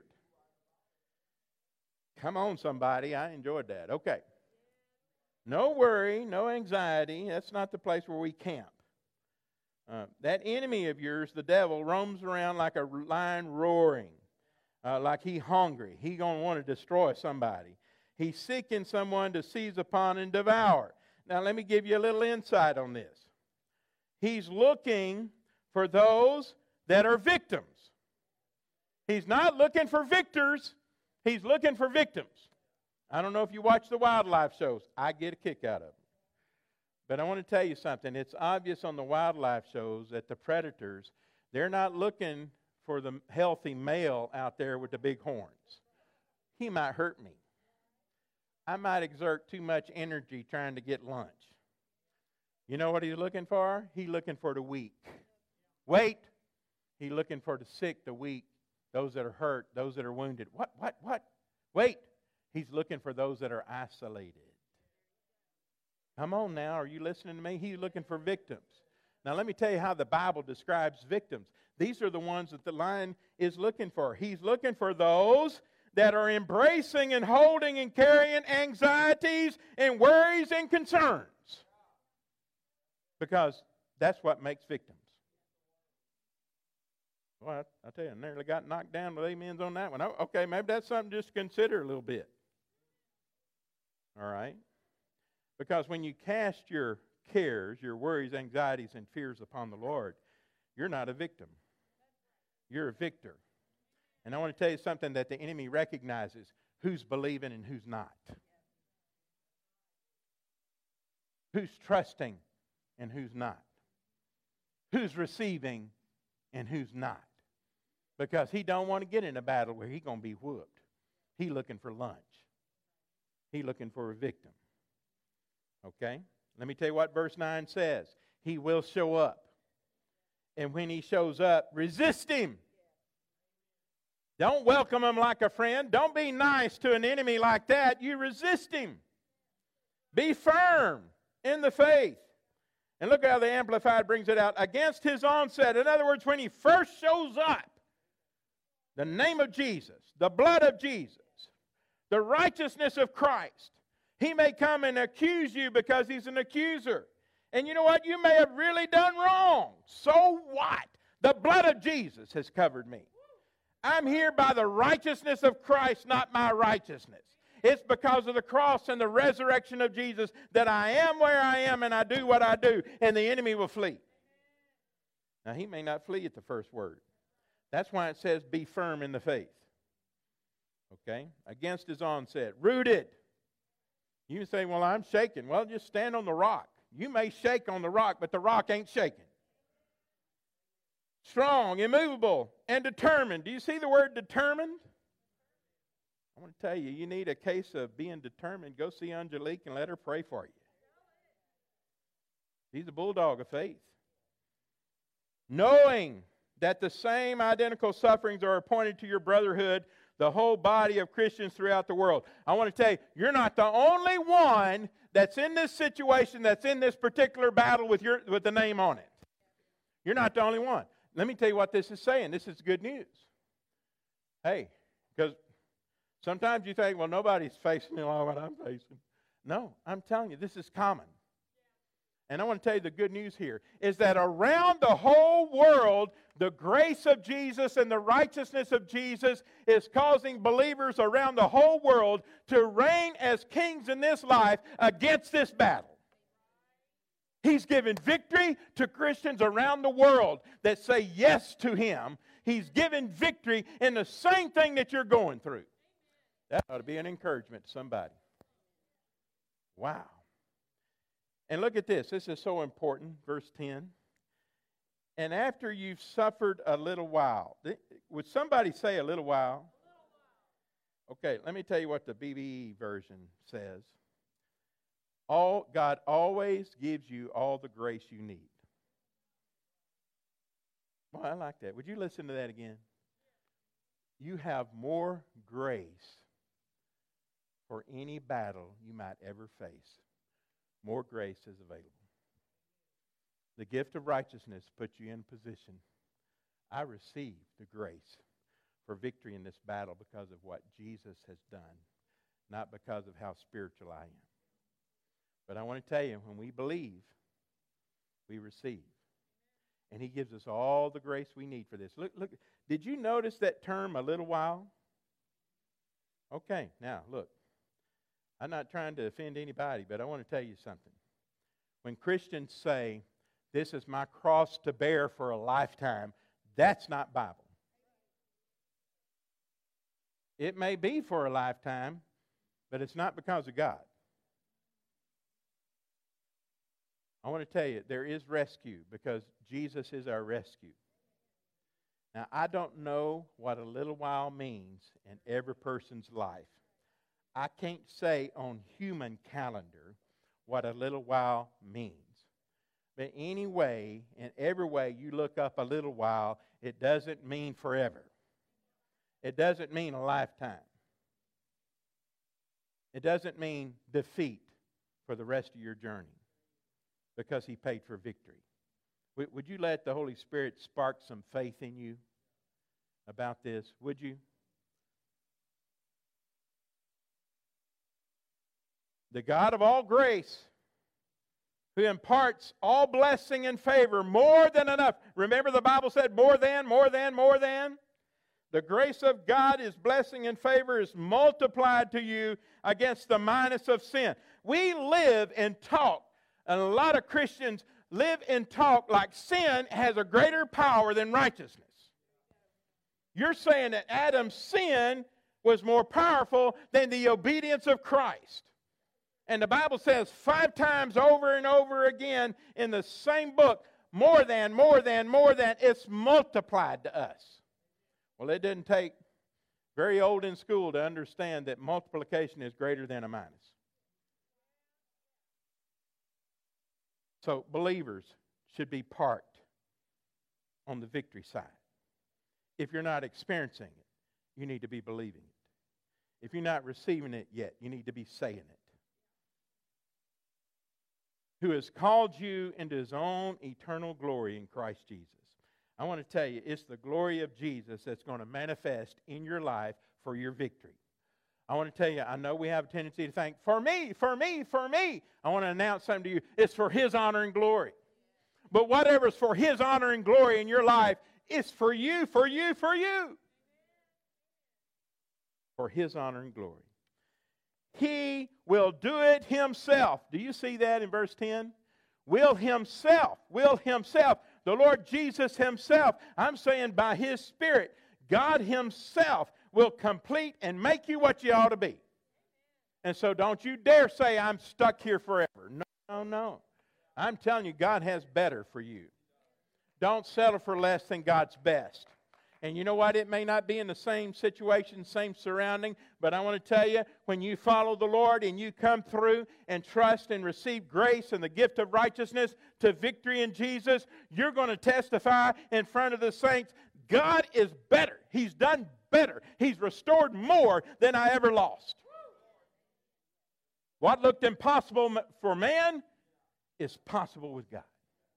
[SPEAKER 1] Come on, somebody. I enjoyed that. Okay. No worry, no anxiety. That's not the place where we camp. That enemy of yours, the devil, roams around like a lion roaring, like he's hungry. He's going to want to destroy somebody. He's seeking someone to seize upon and devour. Now, let me give you a little insight on this. He's looking for those that are victims. He's not looking for victors. He's looking for victims. I don't know if you watch the wildlife shows. I get a kick out of them. But I want to tell you something. It's obvious on the wildlife shows that the predators, they're not looking for the healthy male out there with the big horns. He might hurt me. I might exert too much energy trying to get lunch. You know what he's looking for? He's looking for the weak. Wait. He's looking for the sick, the weak, those that are hurt, those that are wounded. What? Wait. He's looking for those that are isolated. Come on now, are you listening to me? He's looking for victims. Now let me tell you how the Bible describes victims. These are the ones that the lion is looking for. He's looking for those that are embracing and holding and carrying anxieties and worries and concerns. Because that's what makes victims. Well, I tell you, I nearly got knocked down with amens on that one. Okay, maybe that's something just to consider a little bit. All right? Because when you cast your cares, your worries, anxieties, and fears upon the Lord, you're not a victim. You're a victor. And I want to tell you something that the enemy recognizes: who's believing and who's not. Who's trusting and who's not. Who's receiving and who's not. Because he don't want to get in a battle where he's going to be whooped. He looking for lunch. He looking for a victim. Okay? Let me tell you what verse 9 says. He will show up. And when he shows up, resist him. Don't welcome him like a friend. Don't be nice to an enemy like that. You resist him. Be firm in the faith. And look how the Amplified brings it out. Against his onset. In other words, when he first shows up, the name of Jesus, the blood of Jesus, the righteousness of Christ, he may come and accuse you because he's an accuser. And you know what? You may have really done wrong. So what? The blood of Jesus has covered me. I'm here by the righteousness of Christ, not my righteousness. It's because of the cross and the resurrection of Jesus that I am where I am and I do what I do, and the enemy will flee. Now, he may not flee at the first word. That's why it says, be firm in the faith. Okay? Against his onset. Rooted. You say, well, I'm shaking. Well, just stand on the rock. You may shake on the rock, but the rock ain't shaking. Strong, immovable, and determined. Do you see the word determined? I want to tell you, you need a case of being determined. Go see Angelique and let her pray for you. He's a bulldog of faith. Knowing that the same identical sufferings are appointed to your brotherhood, the whole body of Christians throughout the world. I want to tell you, you're not the only one that's in this situation, that's in this particular battle with the name on it. You're not the only one. Let me tell you what this is saying. This is good news. Hey, because sometimes you think, well, nobody's facing what I'm facing. No, I'm telling you, this is common. And I want to tell you the good news here is that around the whole world, the grace of Jesus and the righteousness of Jesus is causing believers around the whole world to reign as kings in this life against this battle. He's given victory to Christians around the world that say yes to Him. He's given victory in the same thing that you're going through. That ought to be an encouragement to somebody. Wow. And look at this. This is so important. Verse 10. And after you've suffered a little while. Would somebody say a little while? Okay, let me tell you what the BBE version says. God always gives you all the grace you need. Well, I like that. Would you listen to that again? You have more grace for any battle you might ever face. More grace is available. The gift of righteousness puts you in position. I receive the grace for victory in this battle because of what Jesus has done, not because of how spiritual I am. But I want to tell you, when we believe, we receive. And He gives us all the grace we need for this. Look. Did you notice that term, a little while? Okay, now, look. I'm not trying to offend anybody, but I want to tell you something. When Christians say, this is my cross to bear for a lifetime, that's not Bible. It may be for a lifetime, but it's not because of God. I want to tell you, there is rescue because Jesus is our rescue. Now, I don't know what a little while means in every person's life. I can't say on human calendar what a little while means. But anyway, in every way you look up a little while, it doesn't mean forever. It doesn't mean a lifetime. It doesn't mean defeat for the rest of your journey because He paid for victory. Would you let the Holy Spirit spark some faith in you about this? Would you? The God of all grace who imparts all blessing and favor more than enough. Remember the Bible said more than, more than, more than? The grace of God, His blessing and favor is multiplied to you against the minus of sin. We live and talk, and a lot of Christians live and talk like sin has a greater power than righteousness. You're saying that Adam's sin was more powerful than the obedience of Christ. And the Bible says 5 times over and over again in the same book, more than, more than, more than, it's multiplied to us. Well, it didn't take very old in school to understand that multiplication is greater than a minus. So believers should be parked on the victory side. If you're not experiencing it, you need to be believing it. If you're not receiving it yet, you need to be saying it. Who has called you into His own eternal glory in Christ Jesus. I want to tell you, it's the glory of Jesus that's going to manifest in your life for your victory. I want to tell you, I know we have a tendency to think, for me, for me, for me. I want to announce something to you. It's for His honor and glory. But whatever's for His honor and glory in your life, it's for you, for you, for you. For His honor and glory. He will do it Himself. Do you see that in verse 10? Will Himself. The Lord Jesus Himself, I'm saying by His Spirit, God Himself will complete and make you what you ought to be. And so don't you dare say, I'm stuck here forever. No. I'm telling you, God has better for you. Don't settle for less than God's best. And you know what? It may not be in the same situation, same surrounding, but I want to tell you, when you follow the Lord and you come through and trust and receive grace and the gift of righteousness to victory in Jesus, you're going to testify in front of the saints, God is better. He's done better. He's restored more than I ever lost. What looked impossible for man is possible with God.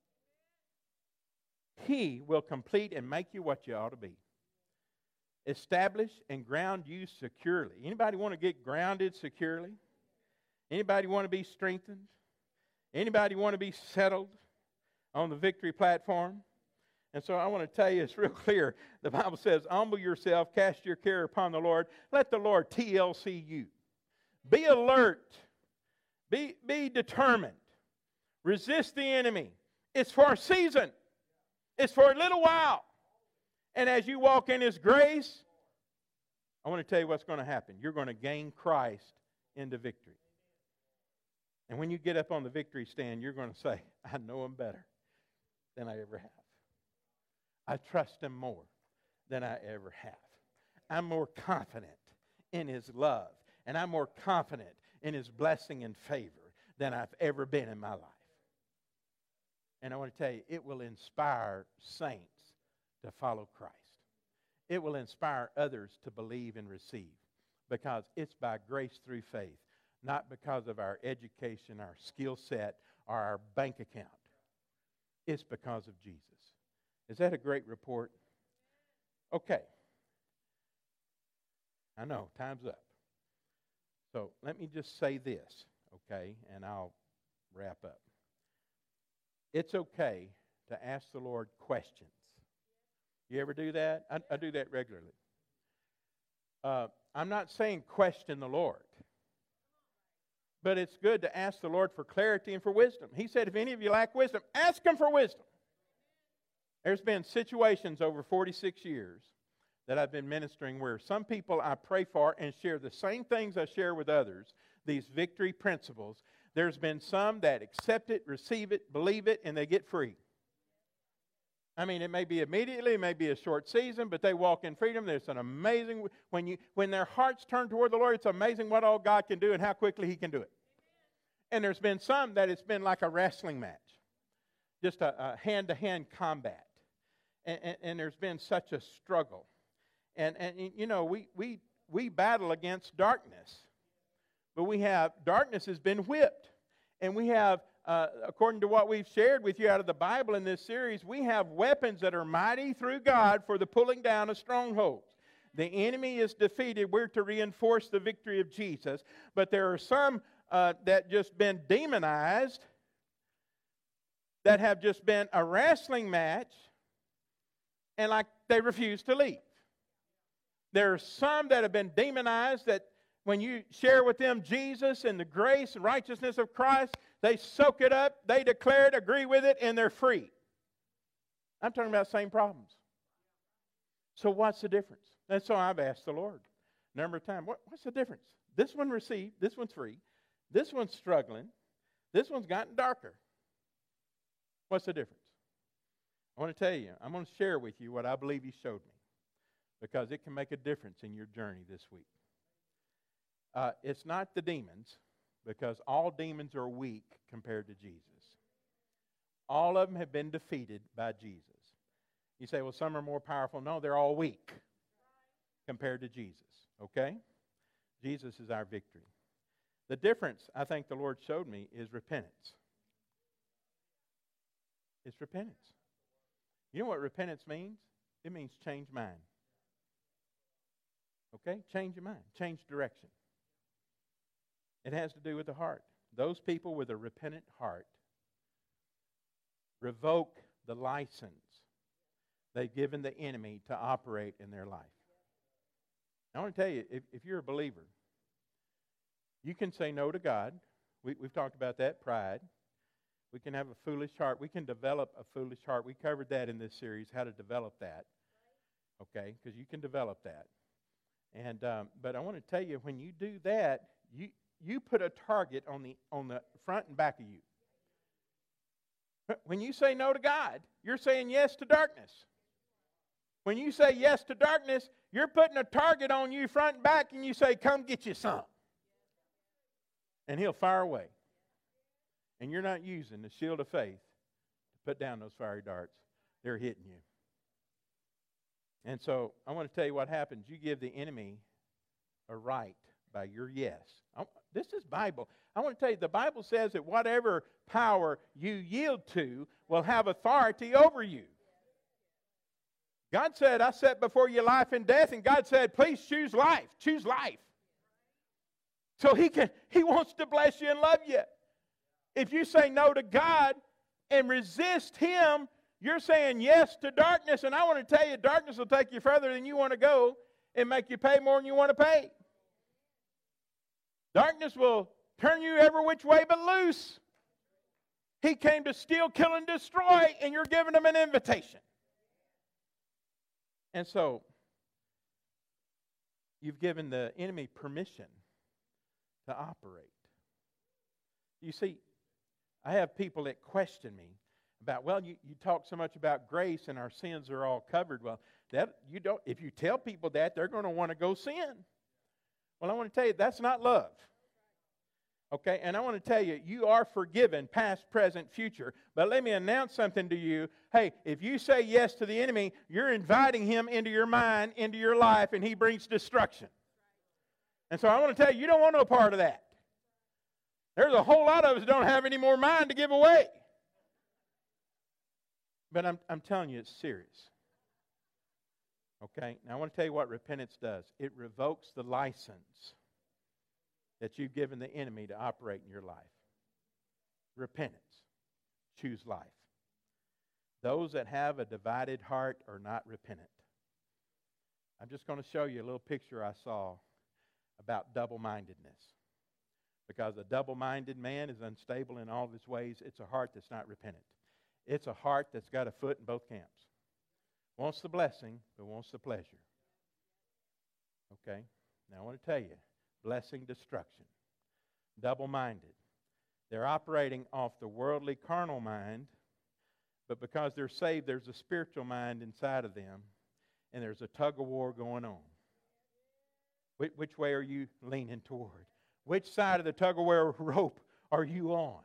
[SPEAKER 1] He will complete and make you what you ought to be. Establish and ground you securely. Anybody want to get grounded securely? Anybody want to be strengthened? Anybody want to be settled on the victory platform? And so I want to tell you, it's real clear. The Bible says, humble yourself, cast your care upon the Lord. Let the Lord TLC you. Be alert. Be determined. Resist the enemy. It's for a season. It's for a little while. And as you walk in His grace, I want to tell you what's going to happen. You're going to gain Christ into victory. And when you get up on the victory stand, you're going to say, I know Him better than I ever have. I trust Him more than I ever have. I'm more confident in His love. And I'm more confident in His blessing and favor than I've ever been in my life. And I want to tell you, it will inspire saints to follow Christ. It will inspire others to believe and receive, because it's by grace through faith, not because of our education, our skill set, or our bank account. It's because of Jesus. Is that a great report? Okay. I know, time's up. So let me just say this, okay, and I'll wrap up. It's okay to ask the Lord questions. You ever do that? I do that regularly. I'm not saying question the Lord, but it's good to ask the Lord for clarity and for wisdom. He said, if any of you lack wisdom, ask Him for wisdom. There's been situations over 46 years that I've been ministering where some people I pray for and share the same things I share with others, these victory principles. There's been some that accept it, receive it, believe it, and they get free. I mean, it may be immediately, it may be a short season, but they walk in freedom. There's an amazing, when their hearts turn toward the Lord, it's amazing what all God can do and how quickly He can do it. And there's been some that it's been like a wrestling match, just a hand-to-hand combat. And there's been such a struggle. And you know, we battle against darkness. But darkness has been whipped. And we have, according to what we've shared with you out of the Bible in this series, we have weapons that are mighty through God for the pulling down of strongholds. The enemy is defeated. We're to reinforce the victory of Jesus. But there are some that just been demonized that have just been a wrestling match and like they refuse to leave. There are some that have been demonized that when you share with them Jesus and the grace and righteousness of Christ, they soak it up, they declare it, agree with it, and they're free. I'm talking about the same problems. So what's the difference? And so I've asked the Lord a number of times, what's the difference? This one received, this one's free, this one's struggling, this one's gotten darker. What's the difference? I want to tell you, I'm going to share with you what I believe He showed me, because it can make a difference in your journey this week. It's not the demons, because all demons are weak compared to Jesus. All of them have been defeated by Jesus. You say, well, some are more powerful. No, they're all weak compared to Jesus. Okay? Jesus is our victory. The difference, I think the Lord showed me, is repentance. It's repentance. You know what repentance means? It means change mind. Okay? Change your mind. Change direction. It has to do with the heart. Those people with a repentant heart revoke the license they've given the enemy to operate in their life. I want to tell you, if you're a believer, you can say no to God. We've talked about that, pride. We can have a foolish heart. We can develop a foolish heart. We covered that in this series, how to develop that. Okay, because you can develop that. And but I want to tell you, when you do that, you put a target on the front and back of you. When you say no to God, you're saying yes to darkness. When you say yes to darkness, you're putting a target on you front and back, and you say, come get you some. And He'll fire away. And you're not using the shield of faith to put down those fiery darts. They're hitting you. And so I want to tell you what happens. You give the enemy a right by your yes. This is Bible. I want to tell you, the Bible says that whatever power you yield to will have authority over you. God said, I set before you life and death, and God said, please choose life. Choose life. So He wants to bless you and love you. If you say no to God and resist Him, you're saying yes to darkness. And I want to tell you, darkness will take you further than you want to go and make you pay more than you want to pay. Darkness will turn you every which way but loose. He came to steal, kill, and destroy, and you're giving Him an invitation. And so, you've given the enemy permission to operate. You see, I have people that question me about, well, you talk so much about grace and our sins are all covered. Well, that you don't. If you tell people that, they're going to want to go sin. Well, I want to tell you, that's not love. Okay, and I want to tell you, you are forgiven, past, present, future. But let me announce something to you. Hey, if you say yes to the enemy, you're inviting him into your mind, into your life, and he brings destruction. And so I want to tell you, you don't want no part of that. There's a whole lot of us that don't have any more mind to give away. But I'm telling you, it's serious. Okay, now I want to tell you what repentance does. It revokes the license that you've given the enemy to operate in your life. Repentance. Choose life. Those that have a divided heart are not repentant. I'm just going to show you a little picture I saw about double-mindedness. Because a double-minded man is unstable in all of his ways. It's a heart that's not repentant. It's a heart that's got a foot in both camps. Wants the blessing, but wants the pleasure. Okay? Now I want to tell you, blessing, destruction. Double-minded. They're operating off the worldly, carnal mind, but because they're saved, there's a spiritual mind inside of them, and there's a tug-of-war going on. Which way are you leaning toward? Which side of the tug-of-war rope are you on?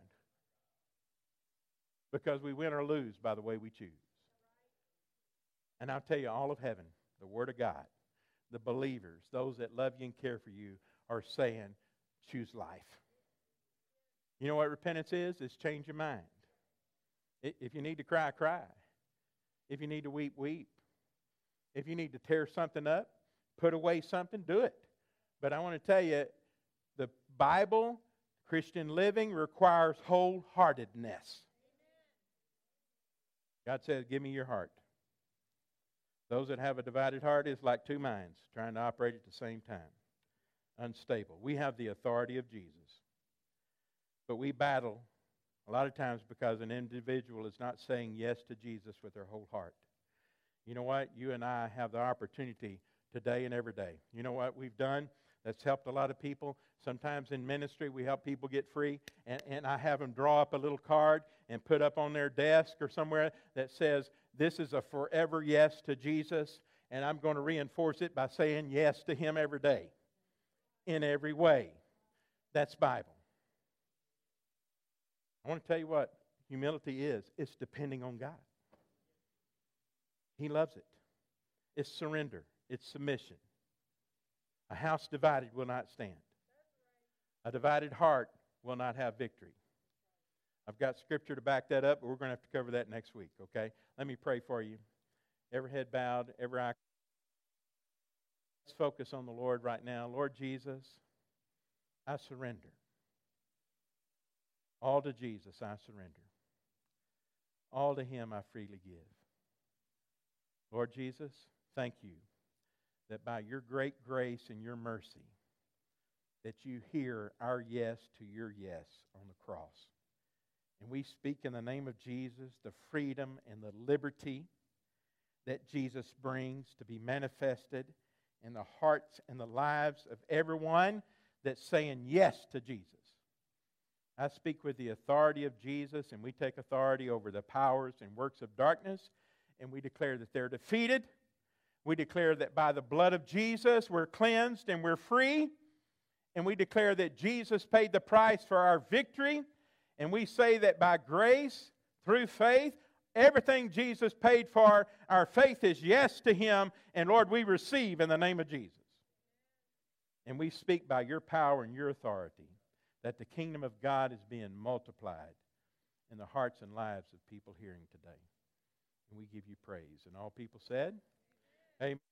[SPEAKER 1] Because we win or lose by the way we choose. And I'll tell you, all of heaven, the Word of God, the believers, those that love you and care for you, are saying, choose life. You know what repentance is? It's change your mind. If you need to cry, cry. If you need to weep, weep. If you need to tear something up, put away something, do it. But I want to tell you, the Bible, Christian living, requires wholeheartedness. God says, give me your heart. Those that have a divided heart is like two minds trying to operate at the same time. Unstable. We have the authority of Jesus. But we battle a lot of times because an individual is not saying yes to Jesus with their whole heart. You know what? You and I have the opportunity today and every day. You know what we've done that's helped a lot of people? Sometimes in ministry we help people get free, and I have them draw up a little card and put up on their desk or somewhere that says, this is a forever yes to Jesus, and I'm going to reinforce it by saying yes to Him every day, in every way. That's Bible. I want to tell you what humility is. It's depending on God. He loves it. It's surrender. It's submission. A house divided will not stand. A divided heart will not have victory. I've got scripture to back that up, but we're going to have to cover that next week, okay? Let me pray for you. Every head bowed, every eye. Let's focus on the Lord right now. Lord Jesus, I surrender. All to Jesus I surrender. All to Him I freely give. Lord Jesus, thank you that by your great grace and your mercy that you hear our yes to your yes on the cross. And we speak in the name of Jesus the freedom and the liberty that Jesus brings to be manifested in the hearts and the lives of everyone that's saying yes to Jesus. I speak with the authority of Jesus, and we take authority over the powers and works of darkness, and we declare that they're defeated. We declare that by the blood of Jesus we're cleansed and we're free. And we declare that Jesus paid the price for our victory. And we say that by grace, through faith, everything Jesus paid for, our faith is yes to Him. And Lord, we receive in the name of Jesus. And we speak by your power and your authority that the kingdom of God is being multiplied in the hearts and lives of people hearing today. And we give you praise. And all people said, amen.